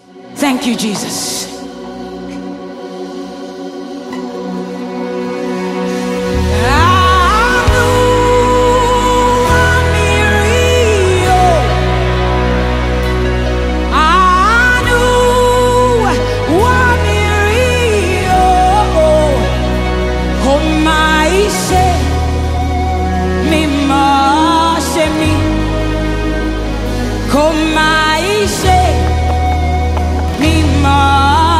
Thank you, Jesus. Come, I say, me, ma.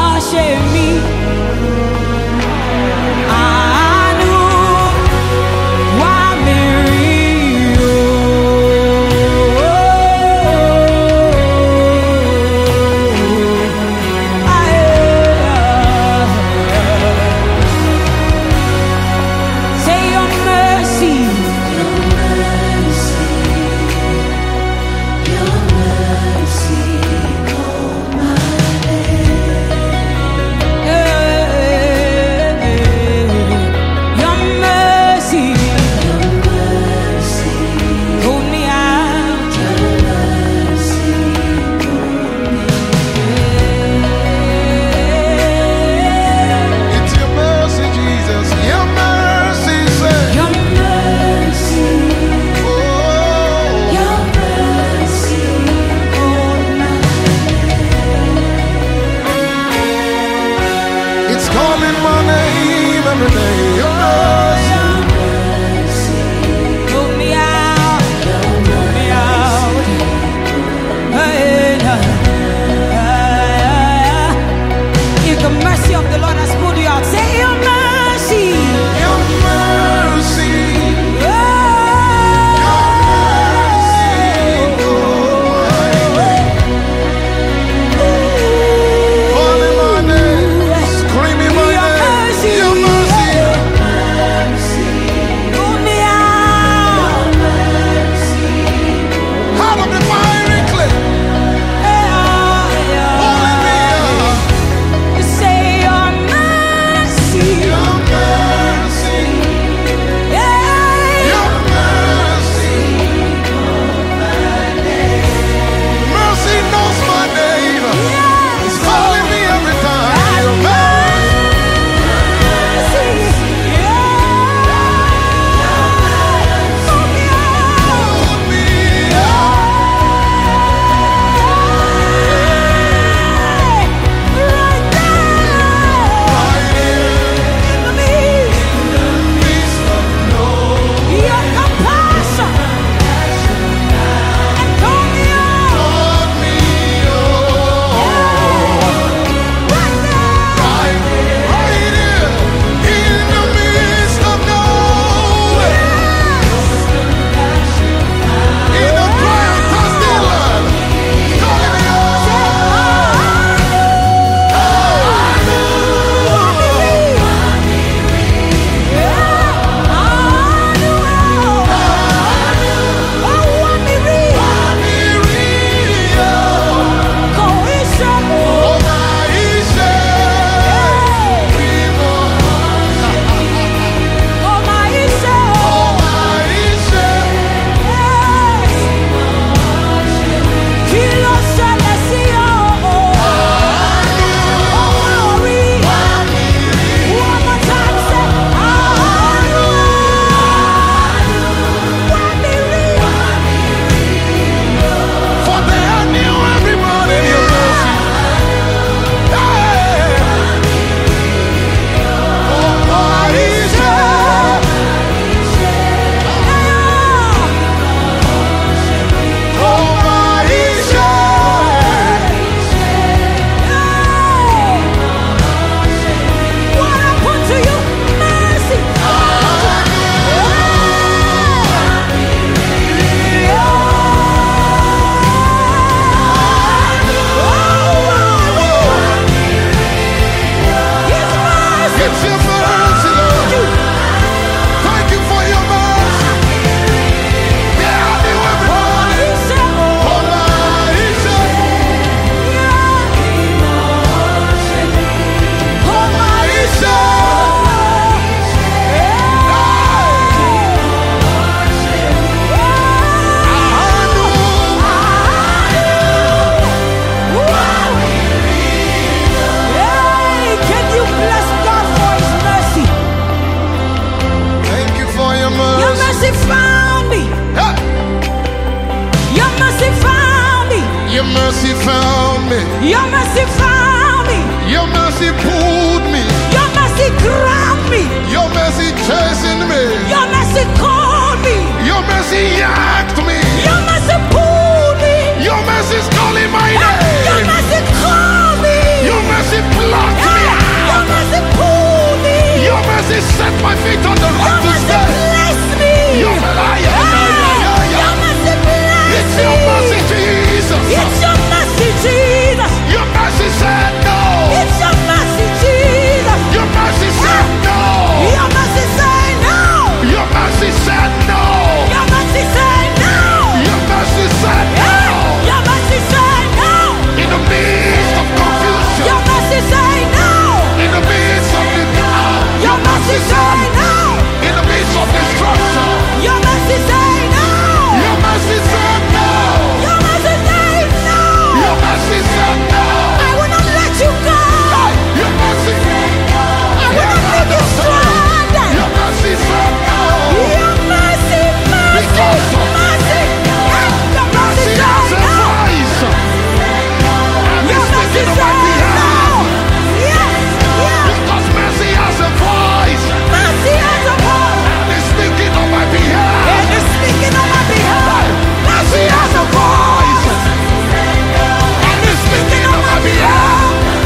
Your mercy found me. Your mercy pulled me. Your mercy grabbed me. Your mercy chasing me. Your mercy called me. Your mercy yanked me. Your mercy pulled me. Your mercy is calling my Your name. mercy called me. Your mercy plucked me Your out. mercy pulled me. Your mercy set my feet on the Your rock to mercy stay. blessed me. Your Your mercy blessed It's me. your mercy, Jesus. It's your mercy, Jesus. Your mercy said no. It's your mercy, Jesus. Your mercy said no. Your mercy said no. Your mercy said no. Your mercy said no. Your mercy said no. Your mercy said no. In the midst of confusion. Your mercy said no. In the midst of the Your mercy said no. in the midst of destruction. Your mercy said no. Your mercy said no. Your mercy said no. Your mercy said no. I will not let you go. Your mercy. I will not leave you stranded. Your mercy said no. Your mercy, mercy, Because of mercy. Your mercy mercy said has a no. voice. And Your it's mercy speaking on my said no. behalf. Yes, yes. Because mercy has a voice. Mercy has a voice. And it's speaking on my behalf. And it's speaking on my behalf. Mercy has a voice. And it's speaking on my behalf.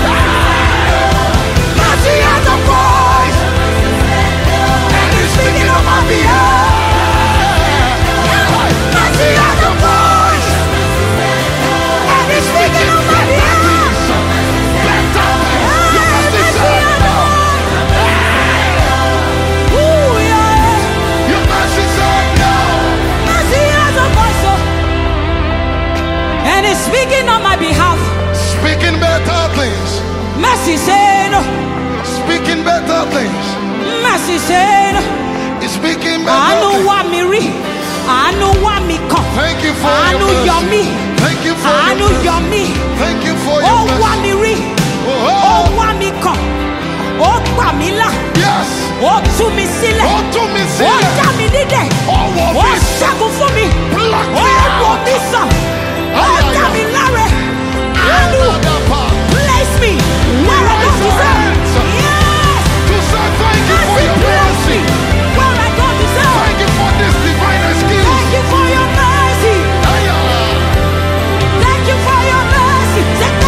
Mercy has a voice. And it's speaking on my behalf. Mercy has a voice. And it's speaking on my behalf. Better things. Your mercy said no. Ooh, yeah. Your mercy said no. Mercy has a voice, oh. And it's speaking on my behalf. Speaking better things. Mercy said, Speaking better things. mercy said, He's speaking I better know things. what me re, I know what me come. Thank you for I your know mercy. you're me. Thank you for I your know mercy. you're me. Thank you for your Oh, what mercy. me re, Oh, oh, what me come. Oh, Pamela, yes. oh, to me sile. Oh, to me, Oh, see. Jami Dide. Oh, what Oh, me, Shagun for me. pluck me Oh, out. Wobisa. Oh, Ay, ay, Jami Lare. Anu, Another part. place me where I don't Raise your deserve. hands. Yes. To say thank you for Mercy, your place me mercy. where I don't deserve. Thank you for this divine excuse. Thank you for your mercy. Ay, ay. Thank you for your mercy. Say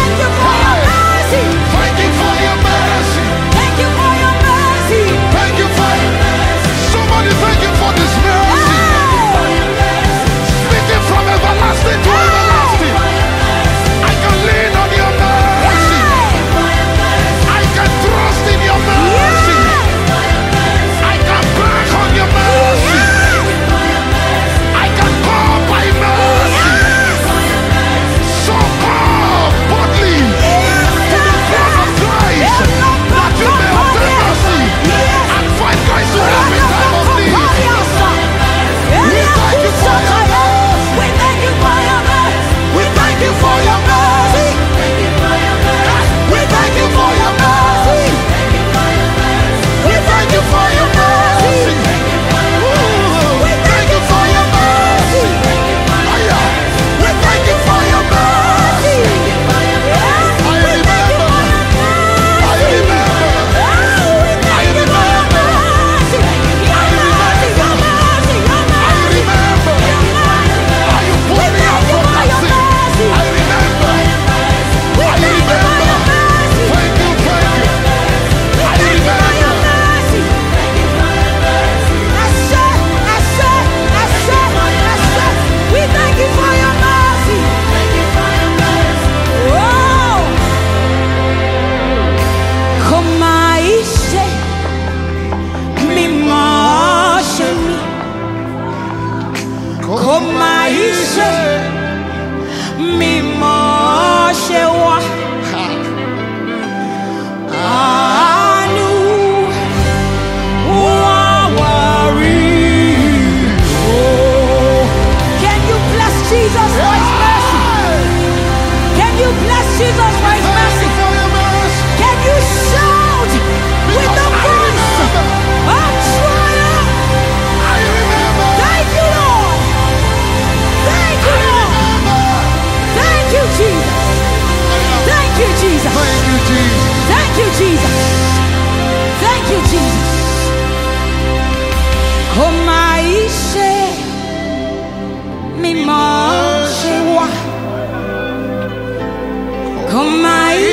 Come my